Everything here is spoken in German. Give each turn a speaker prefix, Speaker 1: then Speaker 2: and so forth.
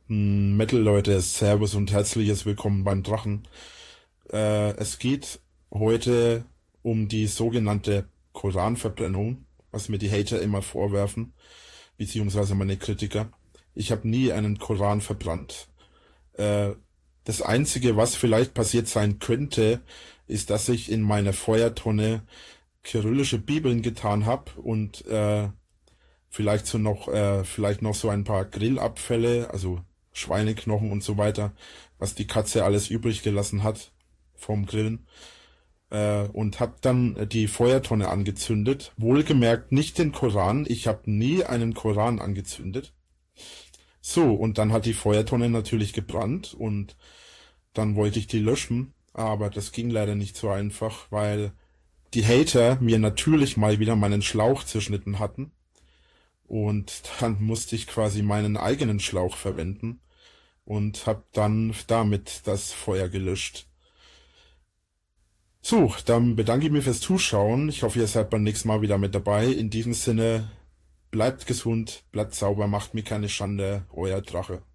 Speaker 1: Metal Leute, Servus und herzliches Willkommen beim Drachen. Es geht heute um die sogenannte Koranverbrennung, was mir die Hater immer vorwerfen, beziehungsweise meine Kritiker. Ich habe nie einen Koran verbrannt. Äh, Das Einzige, was vielleicht passiert sein könnte, ist, dass ich in meine Feuertonne kyrillische Bibeln getan habe und vielleicht noch so ein paar Grillabfälle, also Schweineknochen und so weiter, was die Katze alles übrig gelassen hat vom Grillen. Und habe dann die Feuertonne angezündet. Wohlgemerkt nicht den Koran. Ich habe nie einen Koran angezündet. So, und dann hat die Feuertonne natürlich gebrannt und dann wollte ich die löschen, aber das ging leider nicht so einfach, weil die Hater mir natürlich mal wieder meinen Schlauch zerschnitten hatten. Und dann musste ich quasi meinen eigenen Schlauch verwenden und habe dann damit das Feuer gelöscht. So, dann bedanke ich mich fürs Zuschauen. Ich hoffe, ihr seid beim nächsten Mal wieder mit dabei. In diesem Sinne, bleibt gesund, bleibt sauber, macht mir keine Schande, euer Drache.